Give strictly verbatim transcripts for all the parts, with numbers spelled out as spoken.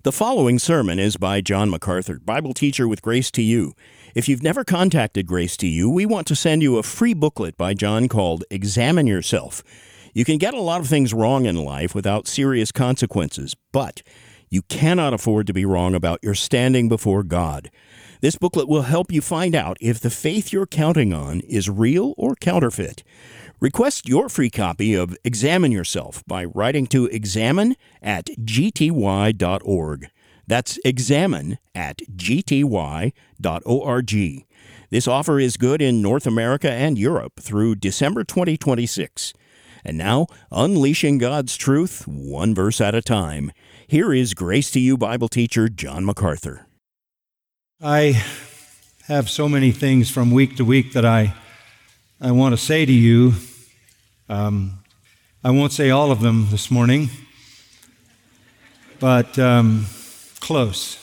The following sermon is by John MacArthur, Bible teacher with Grace to You. If you've never contacted Grace to You, we want to send you a free booklet by John called Examine Yourself. You can get a lot of things wrong in life without serious consequences, but you cannot afford to be wrong about your standing before God. This booklet will help you find out if the faith you're counting on is real or counterfeit. Request your free copy of Examine Yourself by writing to examine at g t y dot org. That's examine at g t y dot org. This offer is good in North America and Europe through December twenty twenty-six. And now, unleashing God's truth, one verse at a time. Here is Grace to You Bible teacher John MacArthur. I have so many things from week to week that I I want to say to you. Um, I won't say all of them this morning, but um, close.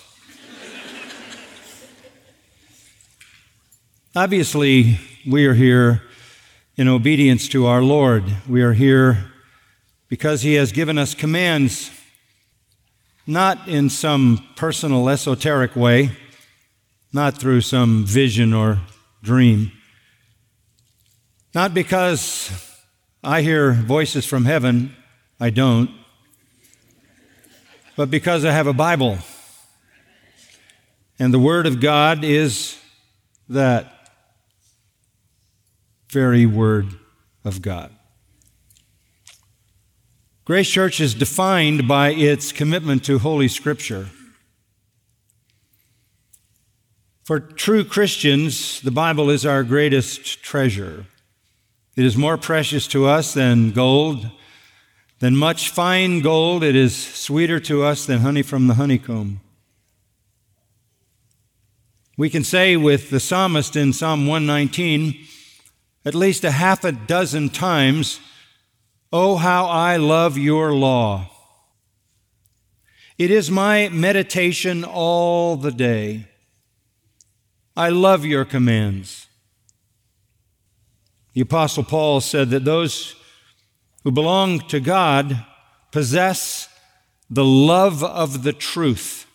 Obviously, we are here in obedience to our Lord. We are here because He has given us commands, not in some personal esoteric way, not through some vision or dream. Not because I hear voices from heaven, I don't, but because I have a Bible. And the Word of God is that very Word of God. Grace Church is defined by its commitment to Holy Scripture. For true Christians, the Bible is our greatest treasure. It is more precious to us than gold, than much fine gold. It is sweeter to us than honey from the honeycomb. We can say with the psalmist in Psalm one nineteen, at least a half a dozen times, "Oh, how I love your law. It is my meditation all the day. I love your commands." The Apostle Paul said that those who belong to God possess the love of the truth.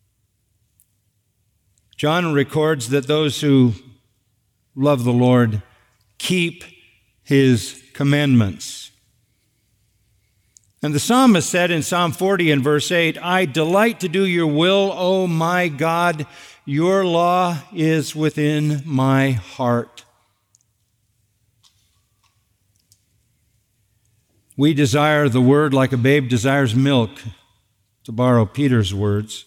John records that those who love the Lord keep His commandments. And the psalmist said in Psalm forty and verse eight, "I delight to do your will, O my God. Your law is within my heart." We desire the word like a babe desires milk, to borrow Peter's words.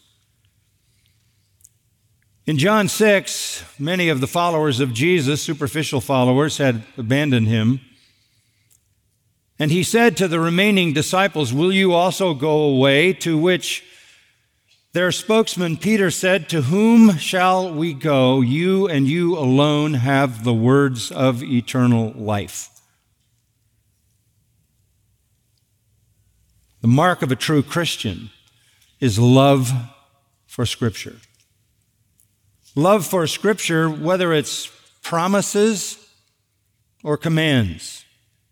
In John six, many of the followers of Jesus, superficial followers, had abandoned Him. And He said to the remaining disciples, "Will you also go away?" To which their spokesman Peter said, "To whom shall we go? You and you alone have the words of eternal life." The mark of a true Christian is love for Scripture. Love for Scripture, whether it's promises or commands.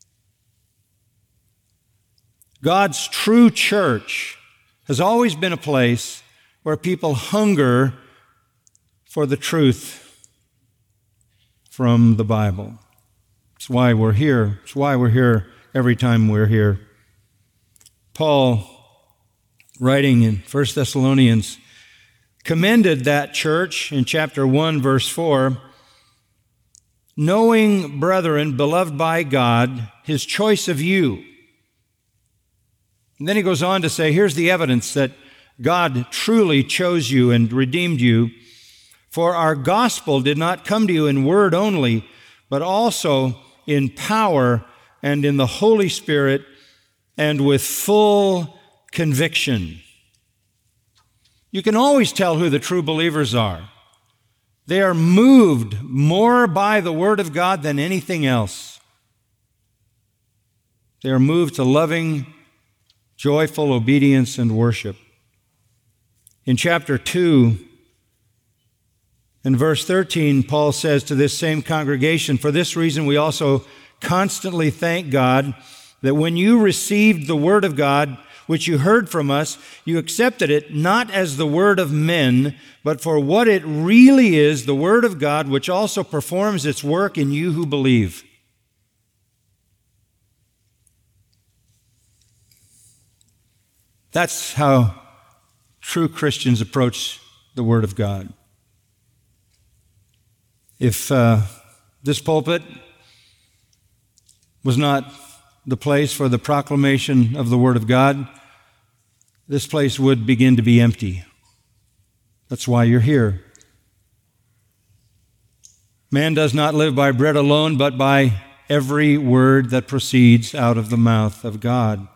God's true church has always been a place where people hunger for the truth from the Bible. It's why we're here. It's why we're here every time we're here. Paul, writing in First Thessalonians, commended that church in chapter one, verse four, "Knowing, brethren, beloved by God, His choice of you." And then he goes on to say, here's the evidence that God truly chose you and redeemed you. "For our gospel did not come to you in word only, but also in power and in the Holy Spirit and with full conviction." You can always tell who the true believers are. They are moved more by the Word of God than anything else. They are moved to loving, joyful obedience and worship. In chapter two, in verse thirteen, Paul says to this same congregation, "For this reason we also constantly thank God that when you received the Word of God, which you heard from us, you accepted it not as the word of men, but for what it really is, the word of God, which also performs its work in you who believe. That's how true Christians approach the Word of God. If uh, this pulpit was not the place for the proclamation of the Word of God, this place would begin to be empty. That's why you're here. Man does not live by bread alone, but by every word that proceeds out of the mouth of God.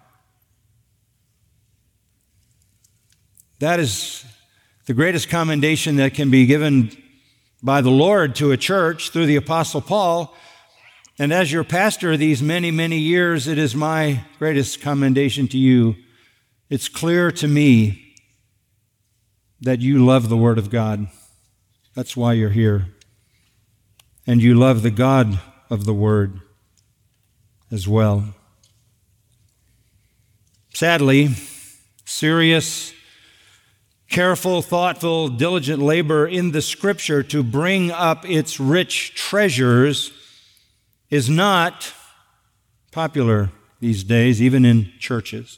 That is the greatest commendation that can be given by the Lord to a church through the Apostle Paul. And as your pastor these many, many years, it is my greatest commendation to you. It's clear to me that you love the Word of God. That's why you're here. And you love the God of the Word as well. Sadly, serious, careful, thoughtful, diligent labor in the Scripture to bring up its rich treasures is not popular these days, even in churches.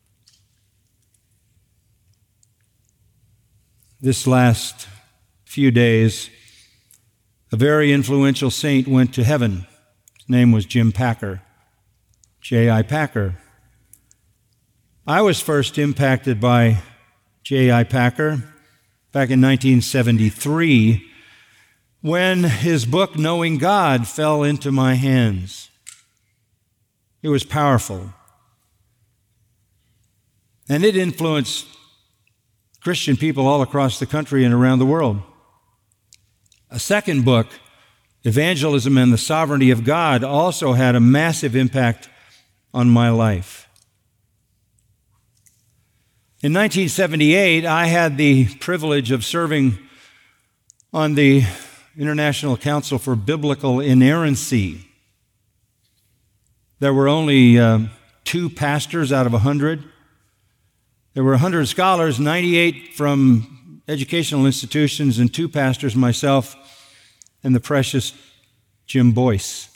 This last few days, a very influential saint went to heaven. His name was Jim Packer, J I Packer. I was first impacted by J I Packer back in nineteen seventy-three when his book, Knowing God, fell into my hands. It was powerful. And it influenced Christian people all across the country and around the world. A second book, Evangelism and the Sovereignty of God, also had a massive impact on my life. In nineteen seventy-eight, I had the privilege of serving on the International Council for Biblical Inerrancy. There were only uh, two pastors out of a hundred. There were one hundred scholars, ninety-eight from educational institutions, and two pastors, myself and the precious Jim Boyce.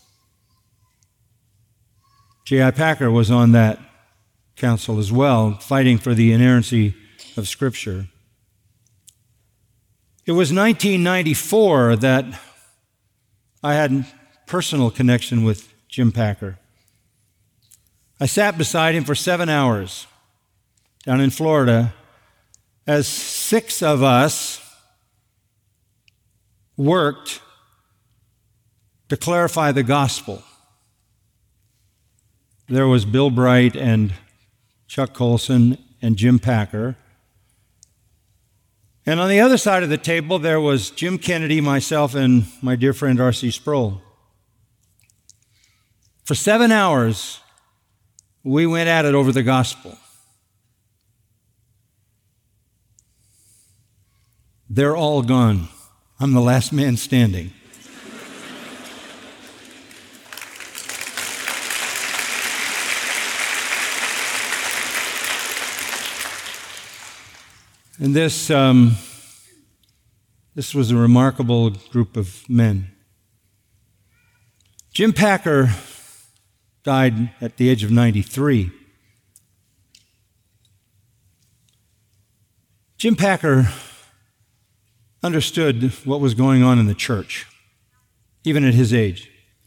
J I Packer was on that council as well, fighting for the inerrancy of Scripture. It was nineteen ninety-four that I had a personal connection with Jim Packer. I sat beside him for seven hours down in Florida as six of us worked to clarify the gospel. There was Bill Bright and Chuck Colson and Jim Packer. And on the other side of the table, there was Jim Kennedy, myself, and my dear friend R C Sproul. For seven hours, we went at it over the gospel. They're all gone. I'm the last man standing. And this, um, this was a remarkable group of men. Jim Packer died at the age of ninety-three. Jim Packer understood what was going on in the church, even at his age.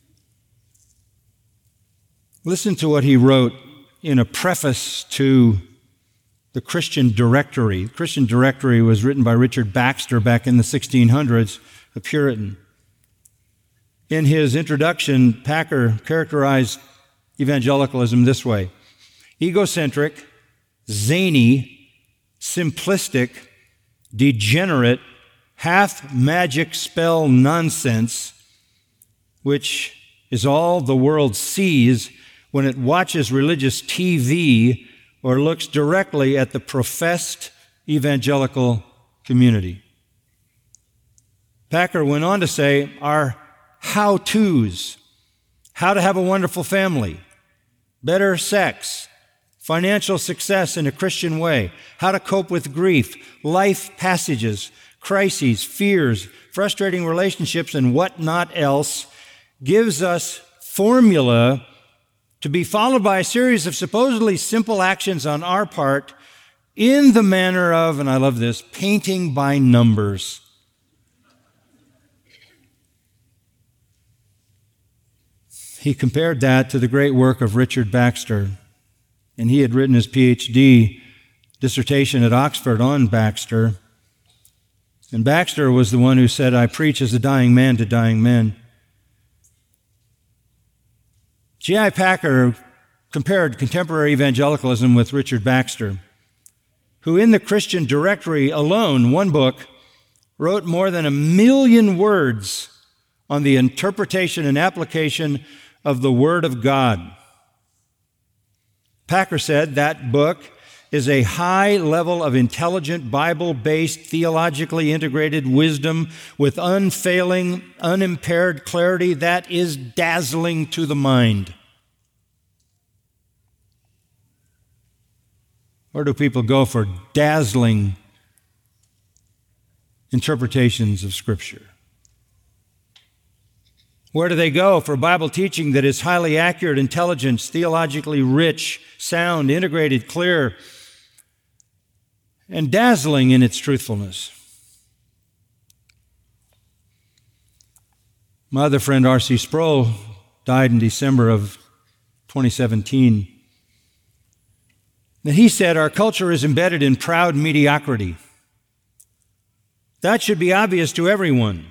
Listen to what he wrote in a preface to the Christian Directory. The Christian Directory was written by Richard Baxter back in the sixteen hundreds, a Puritan. In his introduction, Packer characterized evangelicalism this way: egocentric, zany, simplistic, degenerate, half-magic spell nonsense, which is all the world sees when it watches religious T V or looks directly at the professed evangelical community. Packer went on to say, our how-tos, how to have a wonderful family, better sex, financial success in a Christian way, how to cope with grief, life passages, crises, fears, frustrating relationships, and whatnot else, gives us formula to be followed by a series of supposedly simple actions on our part in the manner of, and I love this, painting by numbers. He compared that to the great work of Richard Baxter, and he had written his P H D dissertation at Oxford on Baxter. And Baxter was the one who said, "I preach as a dying man to dying men." J I Packer compared contemporary evangelicalism with Richard Baxter, who in the Christian Directory alone, one book, wrote more than a million words on the interpretation and application of the Word of God. Packer said that book is a high level of intelligent, Bible-based, theologically integrated wisdom with unfailing, unimpaired clarity that is dazzling to the mind. Where do people go for dazzling interpretations of Scripture? Where do they go for Bible teaching that is highly accurate, intelligent, theologically rich, sound, integrated, clear, and dazzling in its truthfulness? My other friend, R C Sproul, died in December of twenty seventeen. And he said, "Our culture is embedded in proud mediocrity. That should be obvious to everyone."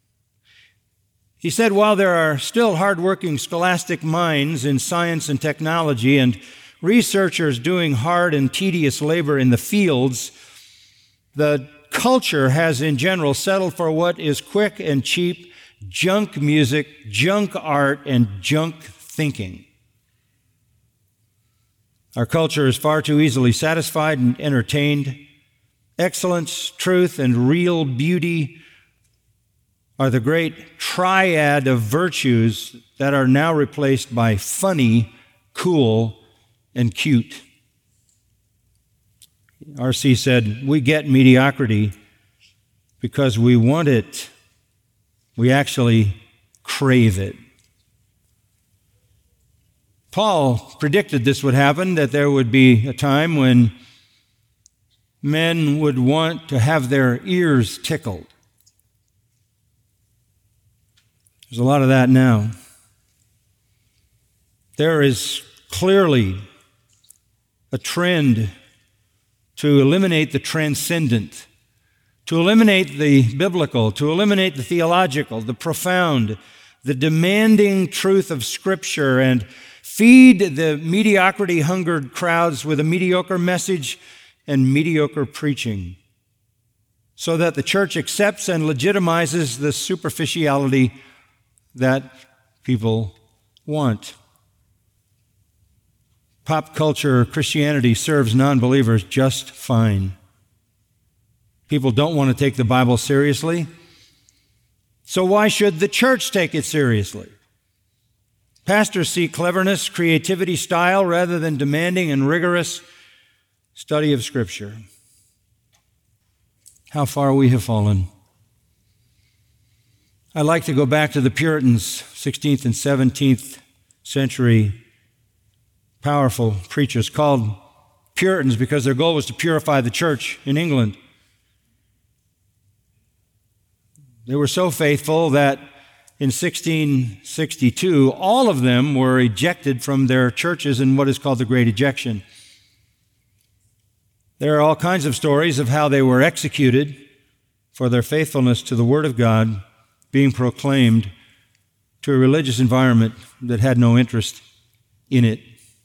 He said, "While there are still hardworking scholastic minds in science and technology and researchers doing hard and tedious labor in the fields, the culture has in general settled for what is quick and cheap, junk music, junk art, and junk thinking. Our culture is far too easily satisfied and entertained. Excellence, truth, and real beauty are the great triad of virtues that are now replaced by funny, cool, and cute." R C said, "We get mediocrity because we want it. We actually crave it." Paul predicted this would happen, that there would be a time when men would want to have their ears tickled. There's a lot of that now. There is clearly a trend to eliminate the transcendent, to eliminate the biblical, to eliminate the theological, the profound, the demanding truth of Scripture, and feed the mediocrity-hungered crowds with a mediocre message and mediocre preaching, so that the church accepts and legitimizes the superficiality that people want. Pop culture Christianity serves non-believers just fine. People don't want to take the Bible seriously, so why should the church take it seriously? Pastors seek cleverness, creativity, style, rather than demanding and rigorous study of Scripture. How far we have fallen. I like to go back to the Puritans, sixteenth and seventeenth century powerful preachers called Puritans because their goal was to purify the church in England. They were so faithful that in sixteen sixty-two, all of them were ejected from their churches in what is called the Great Ejection. There are all kinds of stories of how they were executed for their faithfulness to the Word of God being proclaimed to a religious environment that had no interest in it.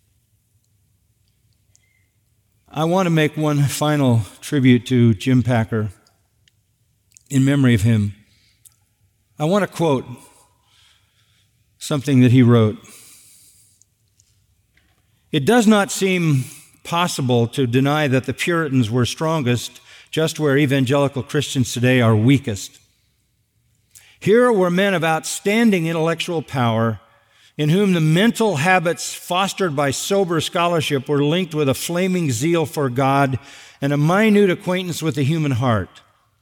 I want to make one final tribute to Jim Packer in memory of him. I want to quote something that he wrote. "It does not seem possible to deny that the Puritans were strongest just where evangelical Christians today are weakest. Here were men of outstanding intellectual power in whom the mental habits fostered by sober scholarship were linked with a flaming zeal for God and a minute acquaintance with the human heart.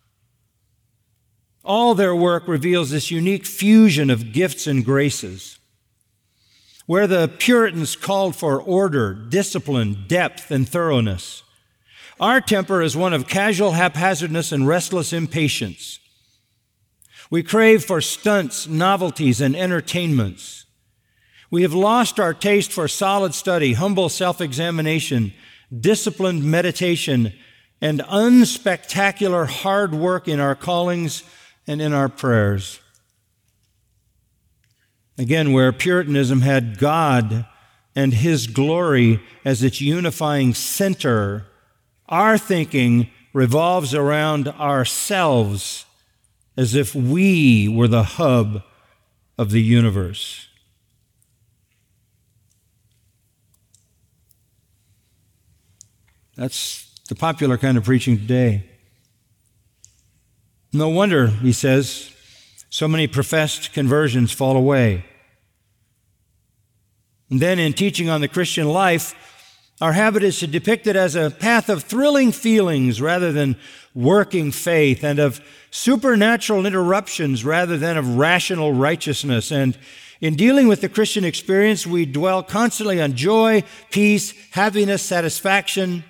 All their work reveals this unique fusion of gifts and graces. Where the Puritans called for order, discipline, depth, and thoroughness, our temper is one of casual haphazardness and restless impatience. We crave for stunts, novelties, and entertainments. We have lost our taste for solid study, humble self-examination, disciplined meditation, and unspectacular hard work in our callings and in our prayers. Again, where Puritanism had God and His glory as its unifying center, our thinking revolves around ourselves as if we were the hub of the universe. That's the popular kind of preaching today. No wonder, he says, so many professed conversions fall away. And then in teaching on the Christian life, our habit is to depict it as a path of thrilling feelings rather than working faith, and of supernatural interruptions rather than of rational righteousness. And in dealing with the Christian experience, we dwell constantly on joy, peace, happiness, satisfaction,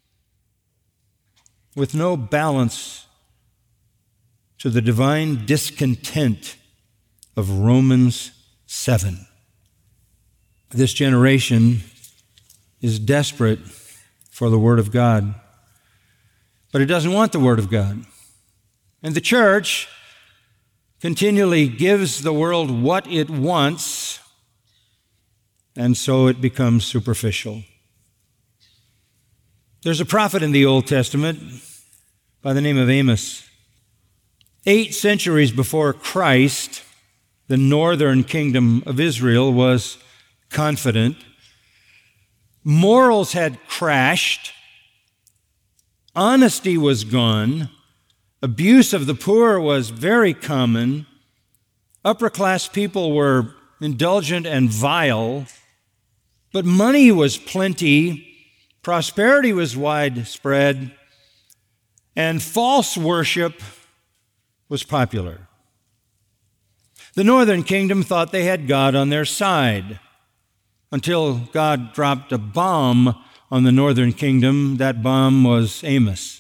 with no balance to the divine discontent of Romans seven. This generation is desperate for the Word of God, but it doesn't want the Word of God. And the church continually gives the world what it wants, and so it becomes superficial. There's a prophet in the Old Testament by the name of Amos. Eight centuries before Christ, the northern kingdom of Israel was confident. Morals had crashed. Honesty was gone. Abuse of the poor was very common. Upper-class people were indulgent and vile. But money was plenty. Prosperity was widespread. And false worship was popular. The northern kingdom thought they had God on their side until God dropped a bomb on the northern kingdom. That bomb was Amos.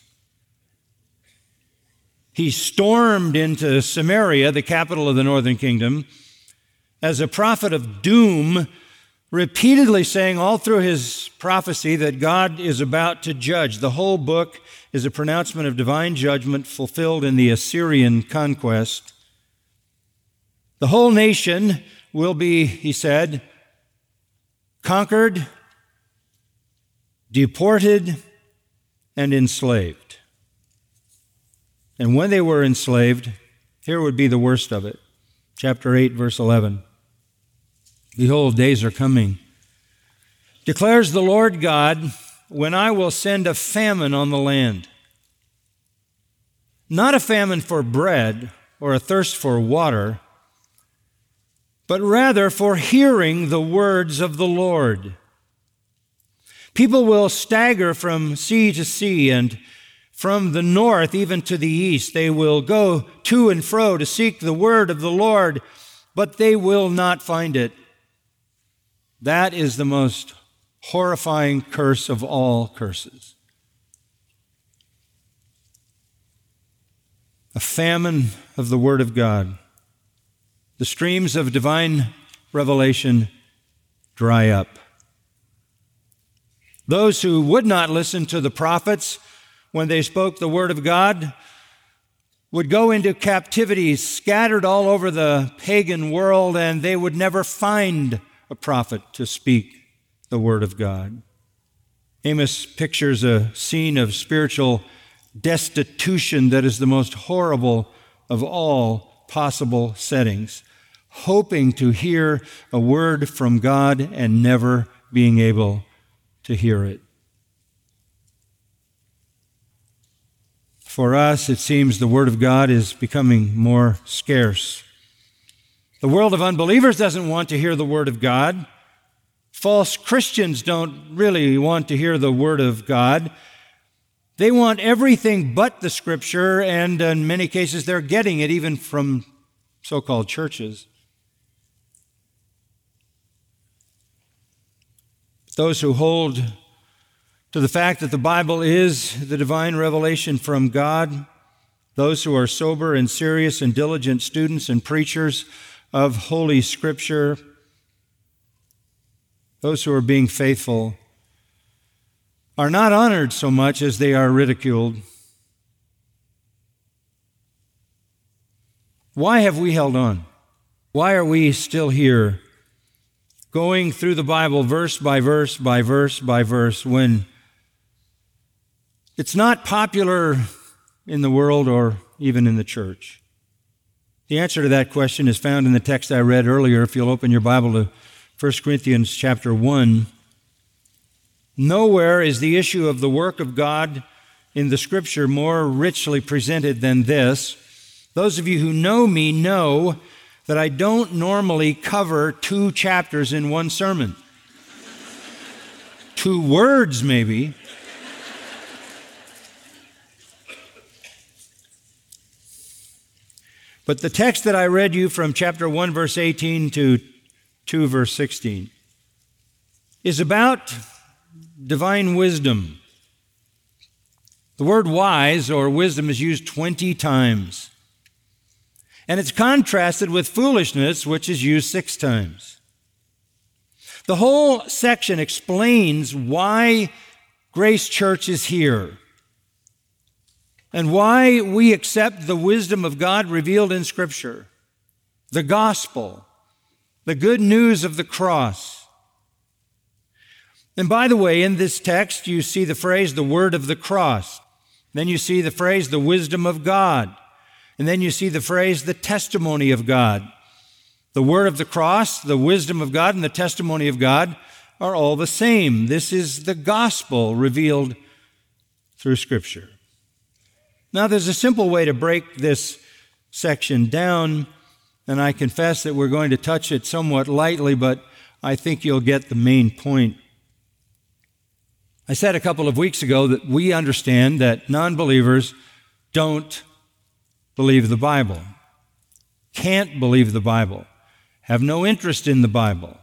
He stormed into Samaria, the capital of the northern kingdom, as a prophet of doom, repeatedly saying all through his prophecy that God is about to judge. The whole book is a pronouncement of divine judgment fulfilled in the Assyrian conquest. The whole nation will be, he said, conquered, deported, and enslaved. And when they were enslaved, here would be the worst of it. Chapter eight, verse eleven. Behold, days are coming, declares the Lord God, when I will send a famine on the land. Not a famine for bread or a thirst for water, but rather for hearing the words of the Lord. People will stagger from sea to sea, and from the north even to the east. They will go to and fro to seek the word of the Lord, but they will not find it. That is the most horrifying curse of all curses. A famine of the Word of God. The streams of divine revelation dry up. Those who would not listen to the prophets when they spoke the Word of God would go into captivity, scattered all over the pagan world, and they would never find a prophet to speak the Word of God. Amos pictures a scene of spiritual destitution that is the most horrible of all possible settings, hoping to hear a word from God and never being able to hear it. For us, it seems the Word of God is becoming more scarce. The world of unbelievers doesn't want to hear the Word of God. False Christians don't really want to hear the Word of God. They want everything but the Scripture, and in many cases they're getting it even from so-called churches. Those who hold to the fact that the Bible is the divine revelation from God, those who are sober and serious and diligent students and preachers of Holy Scripture, those who are being faithful, are not honored so much as they are ridiculed. Why have we held on? Why are we still here, going through the Bible verse by verse by verse by verse, when it's not popular in the world or even in the church? The answer to that question is found in the text I read earlier. If you'll open your Bible to First Corinthians chapter one. Nowhere is the issue of the work of God in the Scripture more richly presented than this. Those of you who know me know that I don't normally cover two chapters in one sermon. Two words, maybe. But the text that I read you from chapter one, verse eighteen to two, verse sixteen, is about divine wisdom. The word wise or wisdom is used twenty times. And it's contrasted with foolishness, which is used six times. The whole section explains why Grace Church is here and why we accept the wisdom of God revealed in Scripture, the gospel, the good news of the cross. And by the way, in this text, you see the phrase, the word of the cross. Then you see the phrase, the wisdom of God. And then you see the phrase, the testimony of God. The word of the cross, the wisdom of God, and the testimony of God are all the same. This is the gospel revealed through Scripture. Now, there's a simple way to break this section down, and I confess that we're going to touch it somewhat lightly, but I think you'll get the main point. I said a couple of weeks ago that we understand that non-believers don't believe the Bible, can't believe the Bible, have no interest in the Bible.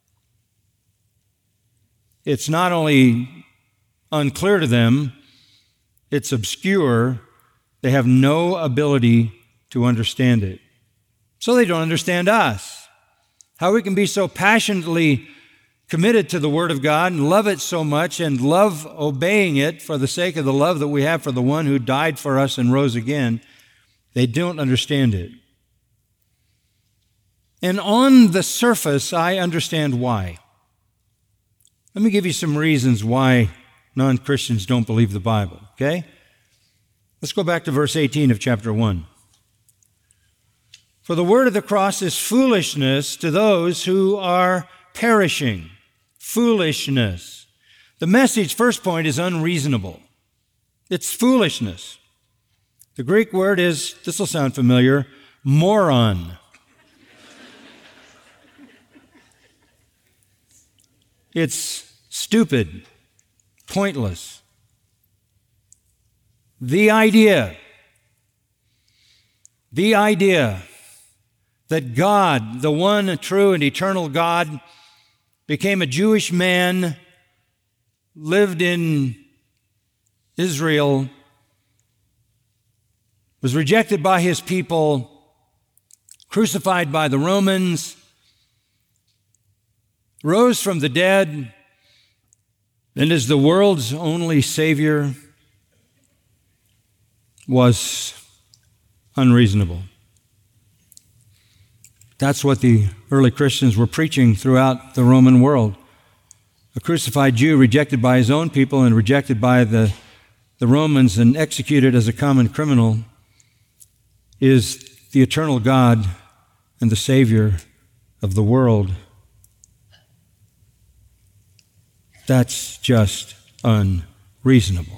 It's not only unclear to them, it's obscure. They have no ability to understand it. So they don't understand us. How we can be so passionately committed to the Word of God and love it so much and love obeying it for the sake of the love that we have for the one who died for us and rose again, they don't understand it. And on the surface, I understand why. Let me give you some reasons why non-Christians don't believe the Bible, okay? Let's go back to verse eighteen of chapter one. For the word of the cross is foolishness to those who are perishing. Foolishness. The message, first point, is unreasonable. It's foolishness. The Greek word is, this will sound familiar, moron. It's stupid, pointless. The idea, the idea that God, the one true and eternal God, became a Jewish man, lived in Israel, was rejected by his people, crucified by the Romans, rose from the dead, and is the world's only Savior, was unreasonable. That's what the early Christians were preaching throughout the Roman world. A crucified Jew rejected by his own people and rejected by the, the Romans and executed as a common criminal is the eternal God and the Savior of the world. That's just unreasonable.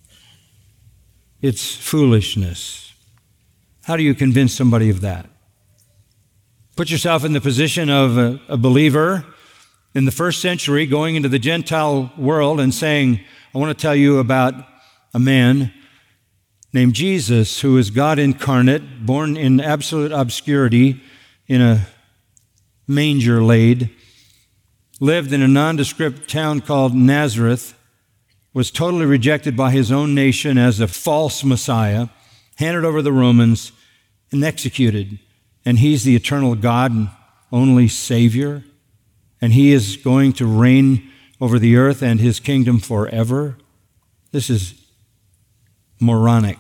It's foolishness. How do you convince somebody of that? Put yourself in the position of a, a believer in the first century going into the Gentile world and saying, I want to tell you about a man named Jesus who is God incarnate, born in absolute obscurity in a manger laid, lived in a nondescript town called Nazareth, was totally rejected by his own nation as a false Messiah, handed over to the Romans, and executed. And he's the eternal God and only Savior. And he is going to reign over the earth and his kingdom forever. This is moronic.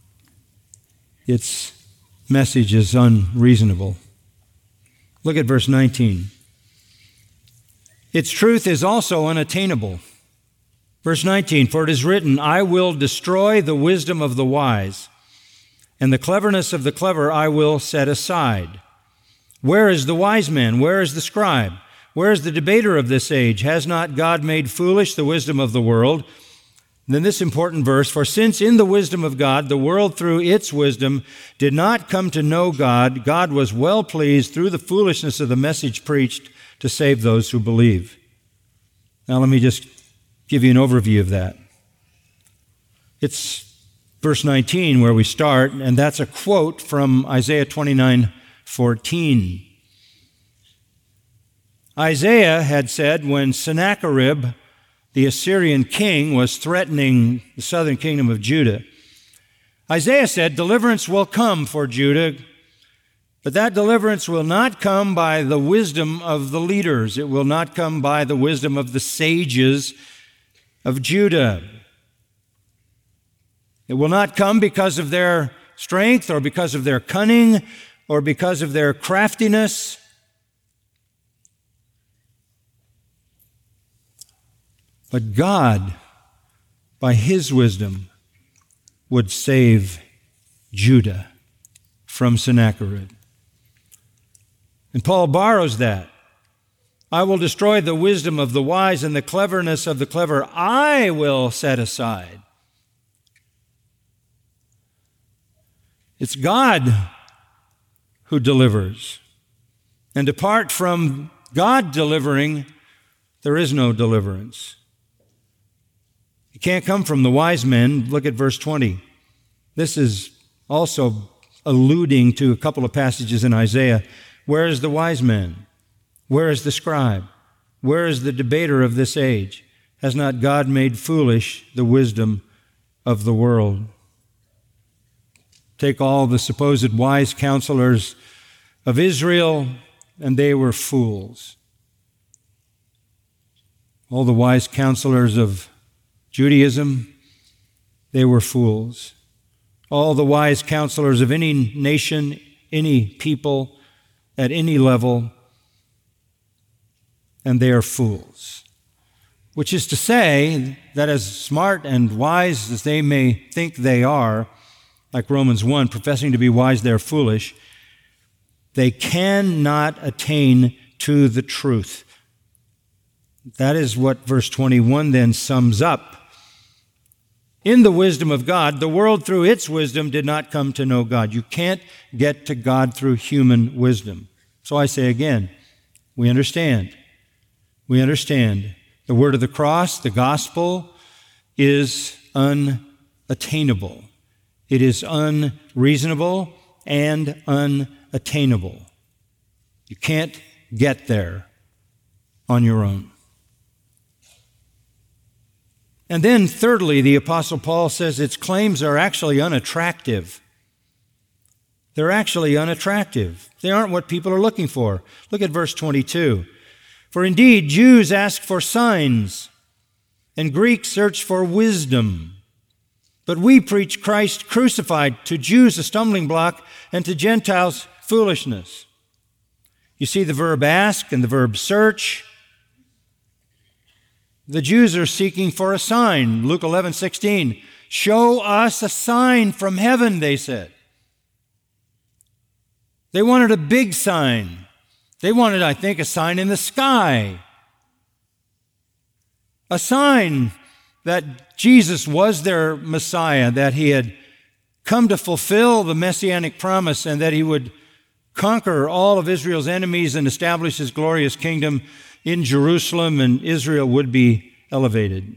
Its message is unreasonable. Look at verse nineteen. Its truth is also unattainable. Verse nineteen, for it is written, I will destroy the wisdom of the wise, and the cleverness of the clever I will set aside. Where is the wise man? Where is the scribe? Where is the debater of this age? Has not God made foolish the wisdom of the world? Then this important verse, for since in the wisdom of God, the world through its wisdom did not come to know God, God was well pleased through the foolishness of the message preached to save those who believe. Now let me just give you an overview of that. It's verse nineteen where we start, and that's a quote from Isaiah twenty-nine fourteen. Isaiah had said when Sennacherib, the Assyrian king, was threatening the southern kingdom of Judah, Isaiah said, deliverance will come for Judah, but that deliverance will not come by the wisdom of the leaders. It will not come by the wisdom of the sages of Judah. It will not come because of their strength or because of their cunning or because of their craftiness. But God, by His wisdom, would save Judah from Sennacherib. And Paul borrows that. I will destroy the wisdom of the wise, and the cleverness of the clever I will set aside. It's God who delivers. And apart from God delivering, there is no deliverance. It can't come from the wise men. Look at verse twenty. This is also alluding to a couple of passages in Isaiah. Where is the wise man? Where is the scribe? Where is the debater of this age? Has not God made foolish the wisdom of the world? Take all the supposed wise counselors of Israel, and they were fools. All the wise counselors of Judaism, they were fools. All the wise counselors of any nation, any people, at any level, and they are fools. Which is to say that as smart and wise as they may think they are, like Romans one, professing to be wise, they're foolish, they cannot attain to the truth. That is what verse twenty-one then sums up. In the wisdom of God, the world through its wisdom did not come to know God. You can't get to God through human wisdom. So I say again, we understand. We understand. The word of the cross, the gospel, is unattainable. It is unreasonable and unattainable. You can't get there on your own. And then thirdly, the Apostle Paul says its claims are actually unattractive. They're actually unattractive. They aren't what people are looking for. Look at verse twenty-two. For indeed, Jews ask for signs, and Greeks search for wisdom. But we preach Christ crucified, to Jews a stumbling block, and to Gentiles foolishness. You see the verb ask and the verb search. The Jews are seeking for a sign. Luke eleven sixteen. Show us a sign from heaven, they said. They wanted a big sign. They wanted, I think, a sign in the sky. A sign that Jesus was their Messiah, that he had come to fulfill the messianic promise, and that he would conquer all of Israel's enemies and establish his glorious kingdom in Jerusalem, and Israel would be elevated.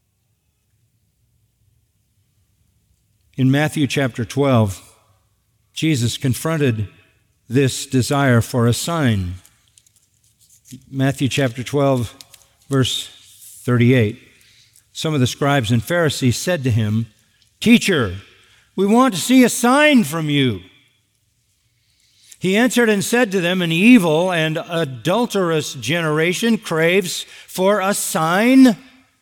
In Matthew chapter twelve, Jesus confronted this desire for a sign. Matthew chapter twelve, verse thirty-eight. Some of the scribes and Pharisees said to him, "Teacher, we want to see a sign from you." He answered and said to them, "An evil and adulterous generation craves for a sign,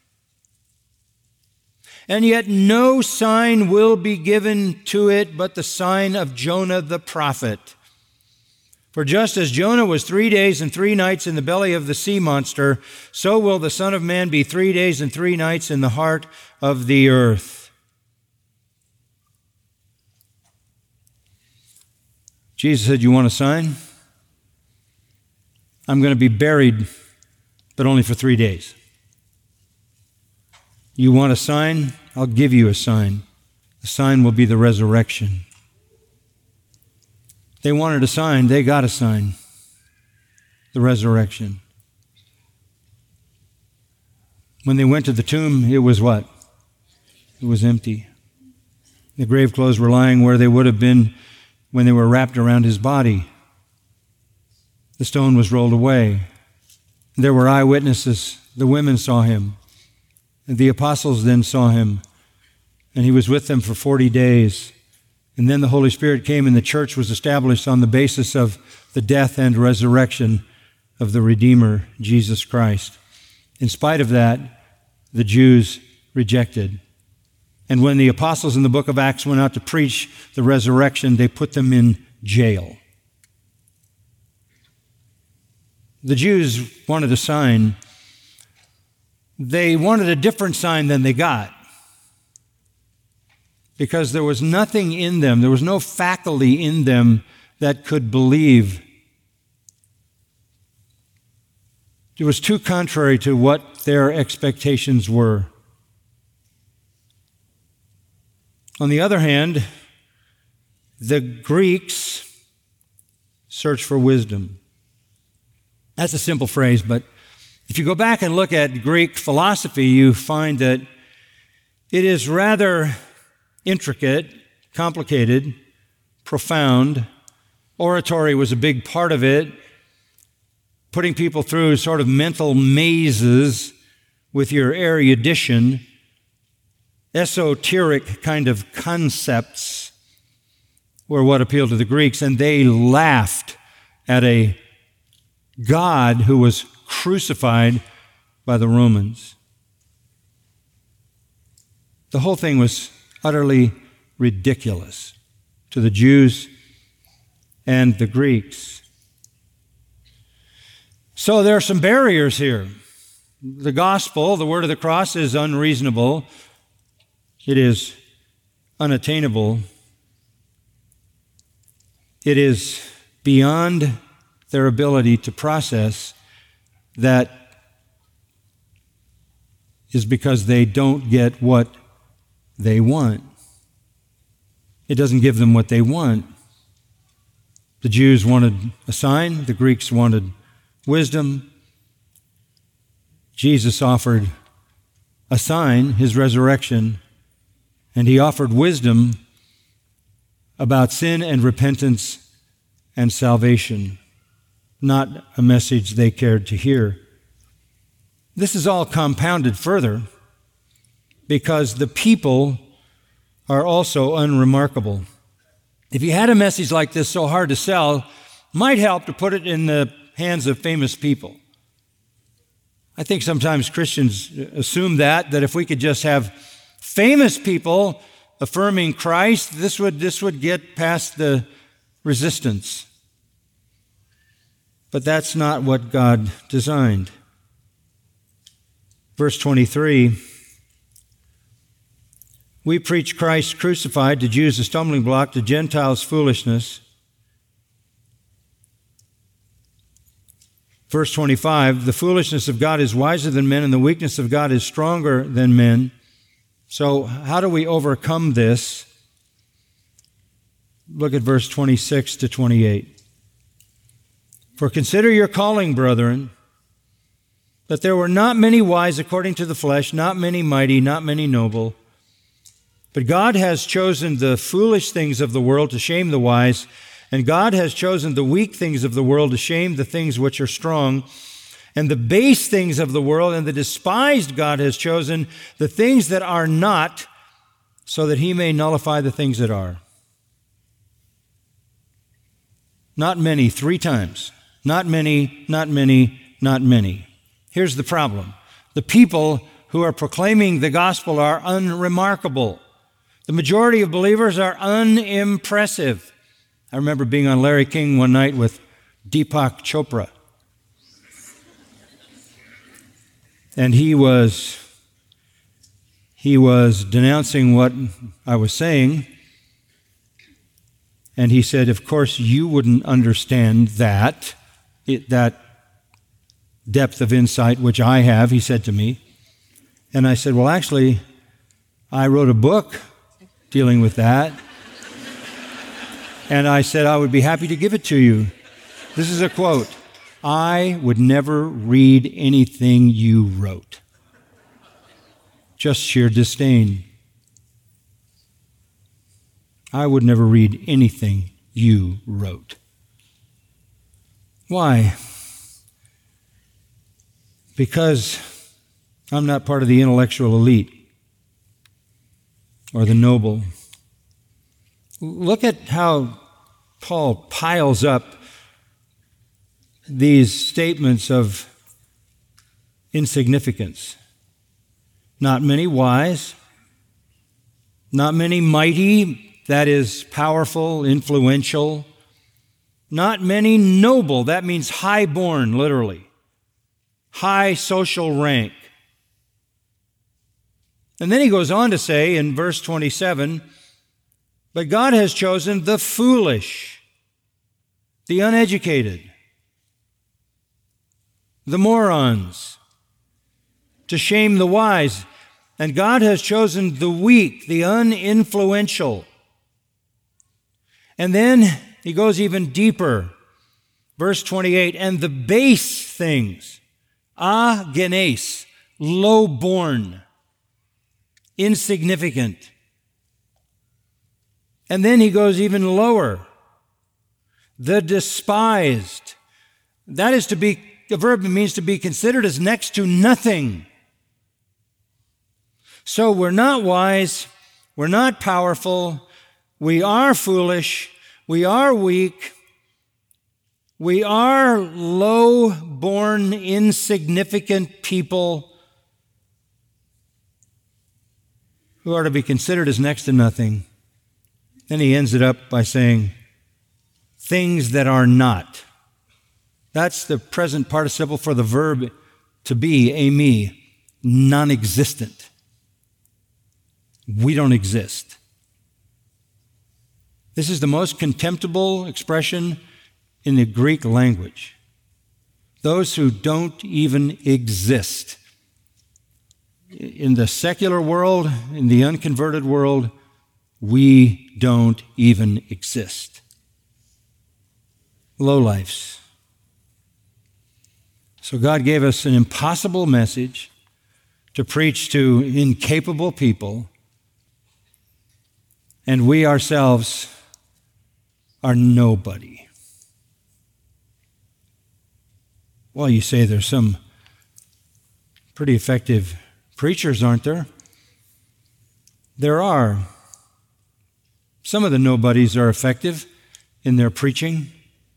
and yet no sign will be given to it but the sign of Jonah the prophet. For just as Jonah was three days and three nights in the belly of the sea monster, so will the Son of Man be three days and three nights in the heart of the earth." Jesus said, "You want a sign? I'm going to be buried, but only for three days. You want a sign? I'll give you a sign. The sign will be the resurrection." They wanted a sign. They got a sign. The resurrection. When they went to the tomb, it was what? It was empty. The grave clothes were lying where they would have been when they were wrapped around his body. The stone was rolled away. There were eyewitnesses. The women saw him. And the apostles then saw him. And he was with them for forty days. And then the Holy Spirit came and the church was established on the basis of the death and resurrection of the Redeemer, Jesus Christ. In spite of that, the Jews rejected. And when the apostles in the book of Acts went out to preach the resurrection, they put them in jail. The Jews wanted a sign. They wanted a different sign than they got, because there was nothing in them, there was no faculty in them that could believe. It was too contrary to what their expectations were. On the other hand, the Greeks searched for wisdom. That's a simple phrase, but if you go back and look at Greek philosophy, you find that it is rather intricate, complicated, profound. Oratory was a big part of it, putting people through sort of mental mazes with your erudition, esoteric kind of concepts were what appealed to the Greeks, and they laughed at a God who was crucified by the Romans. The whole thing was utterly ridiculous to the Jews and the Greeks. So there are some barriers here. The gospel, the word of the cross, is unreasonable. It is unattainable. It is beyond their ability to process. That is because they don't get what they want. It doesn't give them what they want. The Jews wanted a sign. The Greeks wanted wisdom. Jesus offered a sign, his resurrection, and he offered wisdom about sin and repentance and salvation. Not a message they cared to hear. This is all compounded further because the people are also unremarkable. If you had a message like this so hard to sell, might help to put it in the hands of famous people. I think sometimes Christians assume that, that if we could just have famous people affirming Christ, this would, this would get past the resistance. But that's not what God designed. Verse twenty-three, we preach Christ crucified, to Jews a stumbling block, to Gentiles foolishness. Verse twenty-five, the foolishness of God is wiser than men, and the weakness of God is stronger than men. So how do we overcome this? Look at verse twenty-six to twenty-eight. For consider your calling, brethren, that there were not many wise according to the flesh, not many mighty, not many noble. But God has chosen the foolish things of the world to shame the wise, and God has chosen the weak things of the world to shame the things which are strong, and the base things of the world and the despised God has chosen, the things that are not, so that he may nullify the things that are. Not many, three times. Not many, not many, not many. Here's the problem. The people who are proclaiming the gospel are unremarkable. The majority of believers are unimpressive. I remember being on Larry King one night with Deepak Chopra. And he was, he was denouncing what I was saying. And he said, of course, you wouldn't understand that, it, that depth of insight which I have, he said to me. And I said, well, actually, I wrote a book dealing with that. And I said, I would be happy to give it to you. This is a quote. I would never read anything you wrote. Just sheer disdain. I would never read anything you wrote. Why? Because I'm not part of the intellectual elite or the noble. Look at how Paul piles up these statements of insignificance. Not many wise, not many mighty, that is powerful, influential, not many noble, that means high-born, literally, high social rank. And then he goes on to say in verse twenty-seven, but God has chosen the foolish, the uneducated, the morons, to shame the wise. And God has chosen the weak, the uninfluential. And then he goes even deeper. Verse twenty-eight, and the base things, agenes, low-born, insignificant. And then he goes even lower. The despised. That is to be, the verb means to be considered as next to nothing. So we're not wise, we're not powerful, we are foolish, we are weak, we are low-born, insignificant people who are to be considered as next to nothing. Then he ends it up by saying, things that are not. That's the present participle for the verb to be, eimi, non-existent. We don't exist. This is the most contemptible expression in the Greek language. Those who don't even exist. In the secular world, in the unconverted world, we don't even exist. Lowlifes. So God gave us an impossible message to preach to incapable people, and we ourselves are nobody. Well, you say there's some pretty effective preachers, aren't there? There are. Some of the nobodies are effective in their preaching.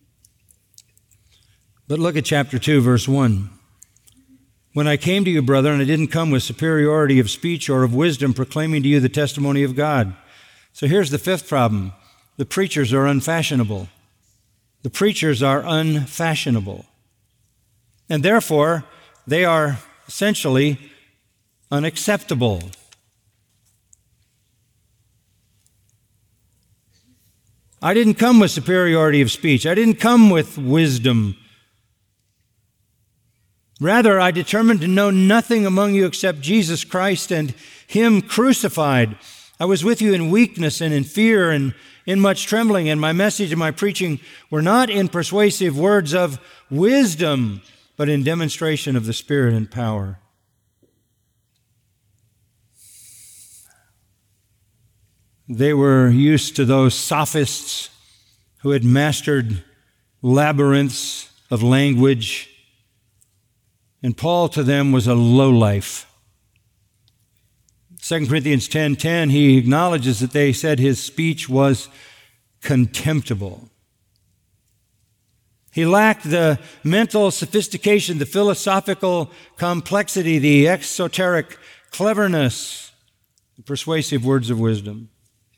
But look at chapter two, verse one. When I came to you, brethren, I didn't come with superiority of speech or of wisdom, proclaiming to you the testimony of God. So here's the fifth problem. The preachers are unfashionable. The preachers are unfashionable. And therefore, they are essentially unacceptable. I didn't come with superiority of speech. I didn't come with wisdom. Rather, I determined to know nothing among you except Jesus Christ and Him crucified. I was with you in weakness and in fear and in much trembling, and my message and my preaching were not in persuasive words of wisdom, but in demonstration of the Spirit and power. They were used to those sophists who had mastered labyrinths of language, and Paul to them was a lowlife. Second Corinthians ten ten, he acknowledges that they said his speech was contemptible. He lacked the mental sophistication, the philosophical complexity, the exoteric cleverness, the persuasive words of wisdom.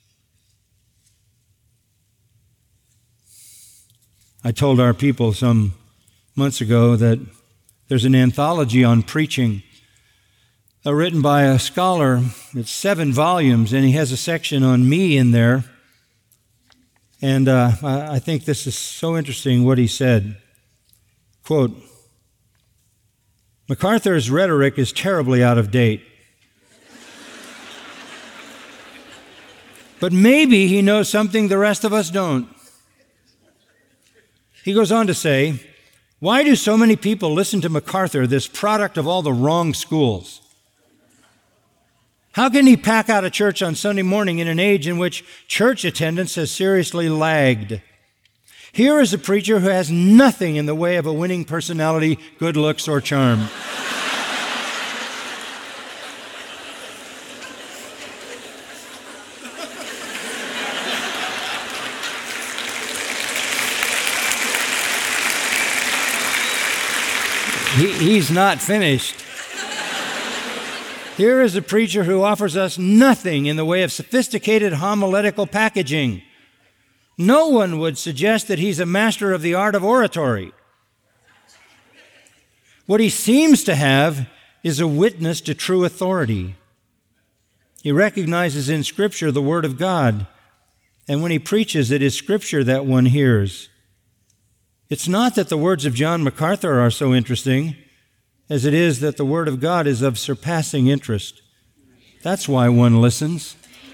I told our people some months ago that there's an anthology on preaching uh, written by a scholar. It's seven volumes, and he has a section on me in there. And uh, I, I think this is so interesting what he said. Quote, MacArthur's rhetoric is terribly out of date. But maybe he knows something the rest of us don't. He goes on to say, why do so many people listen to MacArthur, this product of all the wrong schools? How can he pack out a church on Sunday morning in an age in which church attendance has seriously lagged? Here is a preacher who has nothing in the way of a winning personality, good looks, or charm. He, he's not finished. Here is a preacher who offers us nothing in the way of sophisticated homiletical packaging. No one would suggest that he's a master of the art of oratory. What he seems to have is a witness to true authority. He recognizes in Scripture the Word of God, and when he preaches, it is Scripture that one hears. It's not that the words of John MacArthur are so interesting as it is that the Word of God is of surpassing interest. That's why one listens.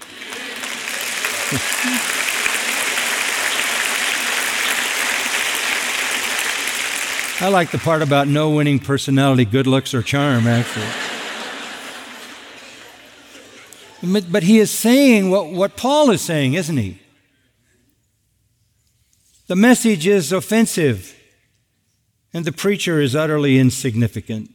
I like the part about no winning personality, good looks, or charm, actually. But he is saying what, what Paul is saying, isn't he? The message is offensive, and the preacher is utterly insignificant.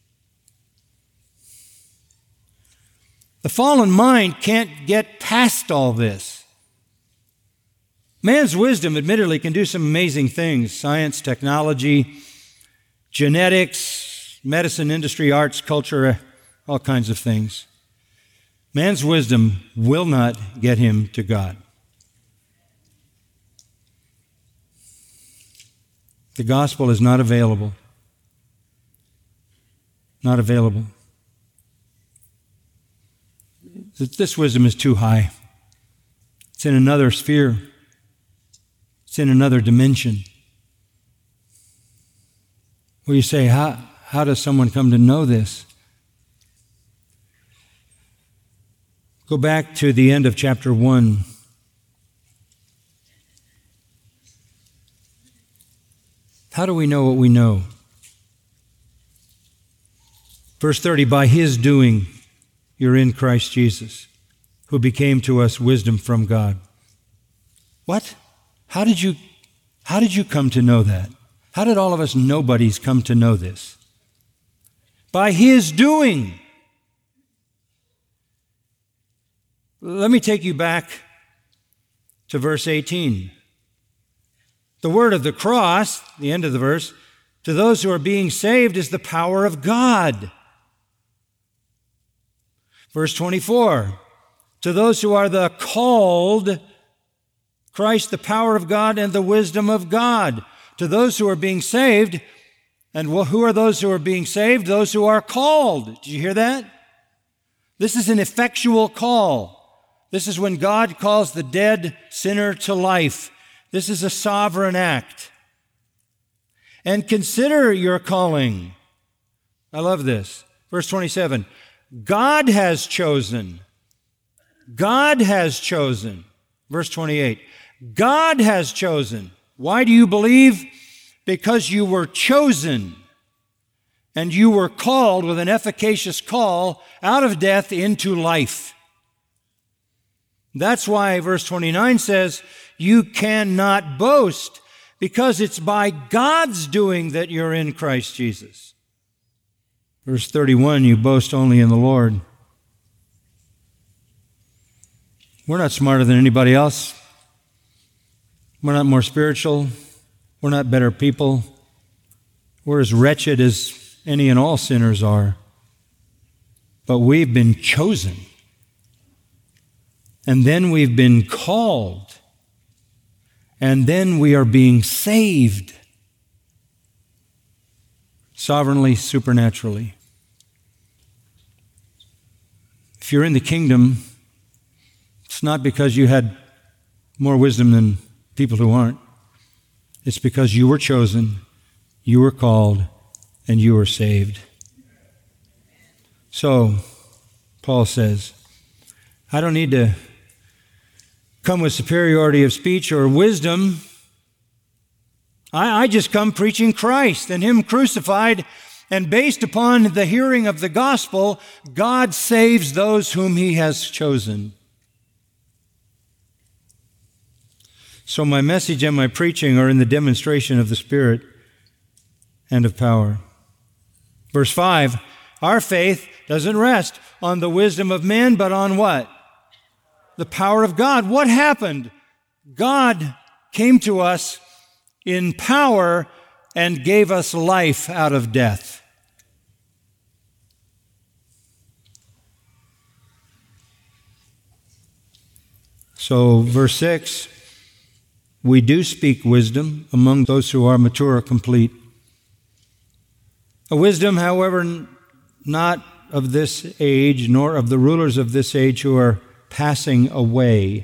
The fallen mind can't get past all this. Man's wisdom, admittedly, can do some amazing things: science, technology, genetics, medicine, industry, arts, culture, all kinds of things. Man's wisdom will not get him to God. The gospel is not available. Not available. This wisdom is too high. It's in another sphere. It's in another dimension. Well, you say, how, how does someone come to know this? Go back to the end of chapter one. How do we know what we know? Verse thirty, by his doing, you're in Christ Jesus, who became to us wisdom from God. What? How did you, how did you come to know that? How did all of us nobodies come to know this? By his doing. Let me take you back to verse eighteen. The word of the cross, the end of the verse, to those who are being saved is the power of God. Verse twenty-four, to those who are the called, Christ, the power of God and the wisdom of God. To those who are being saved, and who are those who are being saved? Those who are called. Did you hear that? This is an effectual call. This is when God calls the dead sinner to life. This is a sovereign act. And consider your calling. I love this. Verse twenty-seven, God has chosen. God has chosen. Verse twenty-eight. God has chosen. Why do you believe? Because you were chosen, and you were called with an efficacious call out of death into life. That's why verse twenty-nine says, you cannot boast, because it's by God's doing that you're in Christ Jesus. Verse thirty-one, you boast only in the Lord. We're not smarter than anybody else. We're not more spiritual. We're not better people. We're as wretched as any and all sinners are. But we've been chosen. And then we've been called. And then we are being saved. Sovereignly, supernaturally. If you're in the kingdom, it's not because you had more wisdom than people who aren't. It's because you were chosen, you were called, and you were saved. So, Paul says, I don't need to come with superiority of speech or wisdom. I, I just come preaching Christ and Him crucified, and based upon the hearing of the gospel, God saves those whom He has chosen. So my message and my preaching are in the demonstration of the Spirit and of power. Verse five, our faith doesn't rest on the wisdom of men, but on what? The power of God. What happened? God came to us in power and gave us life out of death. So, verse six, we do speak wisdom among those who are mature or complete. A wisdom, however, not of this age, nor of the rulers of this age who are passing away.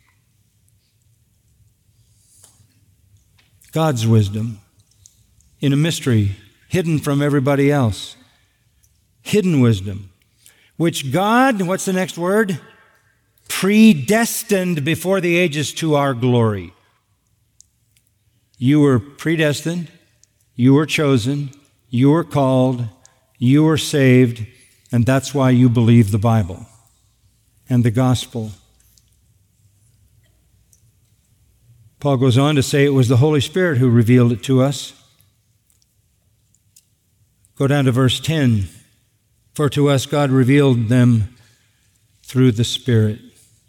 God's wisdom in a mystery, hidden from everybody else. Hidden wisdom, which God, what's the next word? Predestined before the ages to our glory. You were predestined, you were chosen, you were called, you were saved, and that's why you believe the Bible and the gospel. Paul goes on to say it was the Holy Spirit who revealed it to us. Go down to verse ten. For to us God revealed them through the Spirit.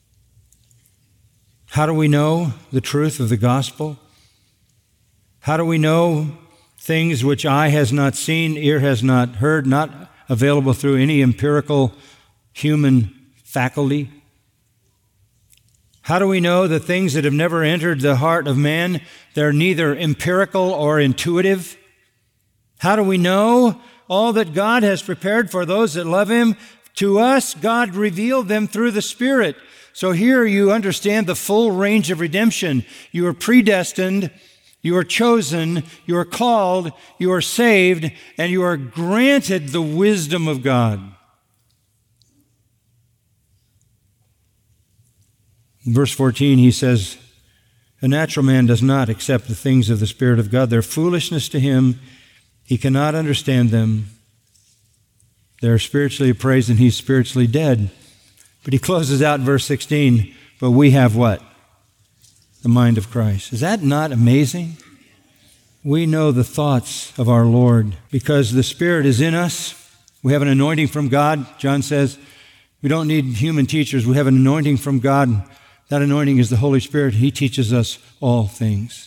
How do we know the truth of the gospel? How do we know things which eye has not seen, ear has not heard, not available through any empirical human faculty? How do we know the things that have never entered the heart of man? They're neither empirical or intuitive. How do we know all that God has prepared for those that love Him? To us, God revealed them through the Spirit. So here you understand the full range of redemption. You are predestined, you are chosen, you are called, you are saved, and you are granted the wisdom of God. In verse fourteen, he says, a natural man does not accept the things of the Spirit of God. They're foolishness to him. He cannot understand them. They're spiritually appraised and he's spiritually dead. But he closes out in verse sixteen, but we have what? The mind of Christ. Is that not amazing? We know the thoughts of our Lord because the Spirit is in us. We have an anointing from God. John says we don't need human teachers. We have an anointing from God. That anointing is the Holy Spirit. He teaches us all things.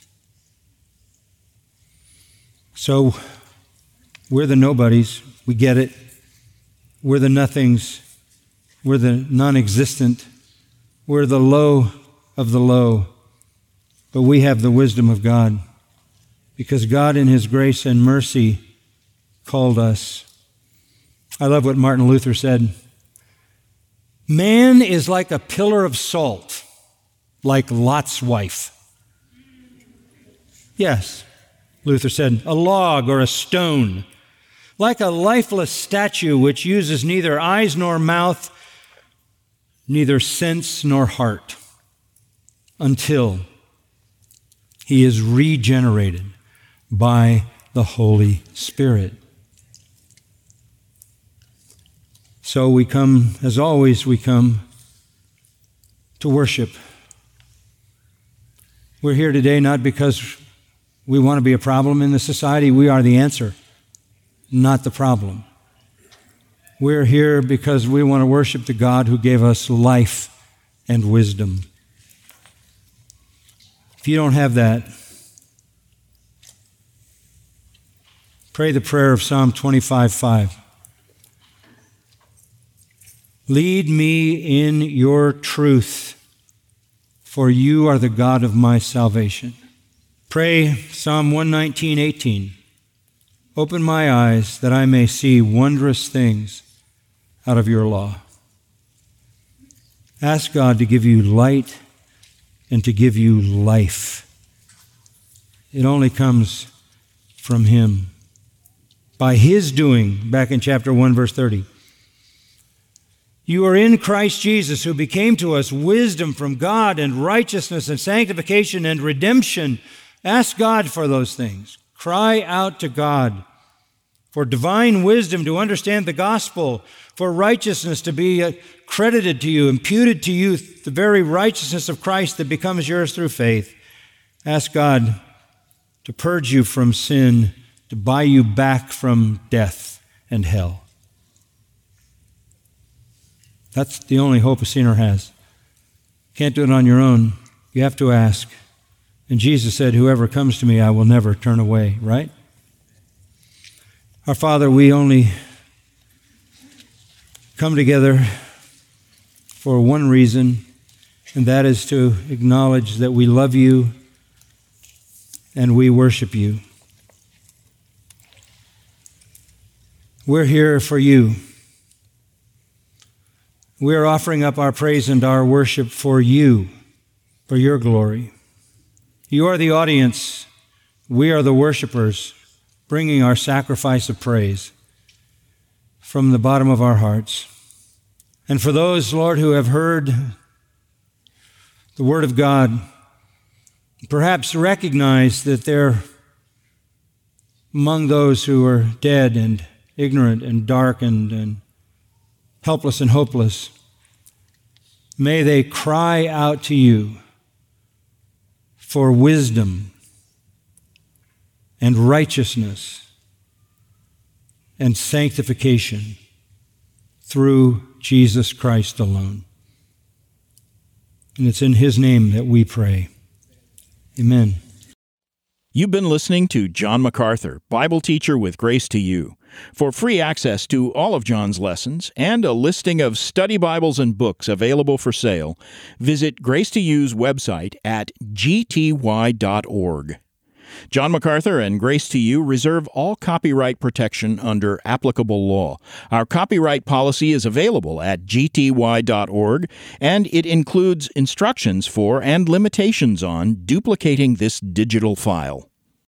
So we're the nobodies. We get it. We're the nothings. We're the non-existent. We're the low of the low. But we have the wisdom of God because God in His grace and mercy called us. I love what Martin Luther said. Man is like a pillar of salt, like Lot's wife. Yes, Luther said, a log or a stone, like a lifeless statue which uses neither eyes nor mouth, neither sense nor heart, until he is regenerated by the Holy Spirit. So we come, as always, we come to worship. We're here today not because we want to be a problem in the society. We are the answer, not the problem. We're here because we want to worship the God who gave us life and wisdom. If you don't have that, pray the prayer of Psalm twenty-five five. Lead me in your truth, for you are the God of my salvation. Pray Psalm one nineteen eighteen. Open my eyes that I may see wondrous things out of your law. Ask God to give you light and to give you life. It only comes from him. By his doing, back in chapter one, verse thirty. You are in Christ Jesus, who became to us wisdom from God and righteousness and sanctification and redemption. Ask God for those things. Cry out to God for divine wisdom to understand the gospel, for righteousness to be credited to you, imputed to you, the very righteousness of Christ that becomes yours through faith. Ask God to purge you from sin, to buy you back from death and hell. That's the only hope a sinner has. Can't do it on your own. You have to ask. And Jesus said, whoever comes to me, I will never turn away, right? Our Father, we only come together for one reason, and that is to acknowledge that we love you and we worship you. We're here for you. We are offering up our praise and our worship for you, for your glory. You are the audience. We are the worshipers, bringing our sacrifice of praise from the bottom of our hearts. And for those, Lord, who have heard the Word of God, perhaps recognize that they're among those who are dead and ignorant and darkened and helpless and hopeless, may they cry out to you for wisdom and righteousness and sanctification through Jesus Christ alone. And it's in his name that we pray. Amen. You've been listening to John MacArthur, Bible teacher with Grace to You. For free access to all of John's lessons and a listing of study Bibles and books available for sale, visit Grace to You's website at g t y dot org. John MacArthur and Grace to You reserve all copyright protection under applicable law. Our copyright policy is available at g t y dot org, and it includes instructions for and limitations on duplicating this digital file.